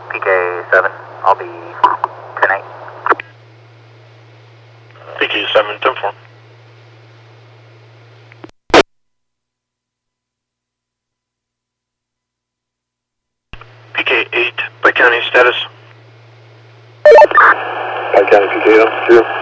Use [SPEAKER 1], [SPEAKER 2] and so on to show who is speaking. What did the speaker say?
[SPEAKER 1] PK7, I'll be 10-8.
[SPEAKER 2] PK7, 10-4. PK8, by county status.
[SPEAKER 3] By county PK, 0.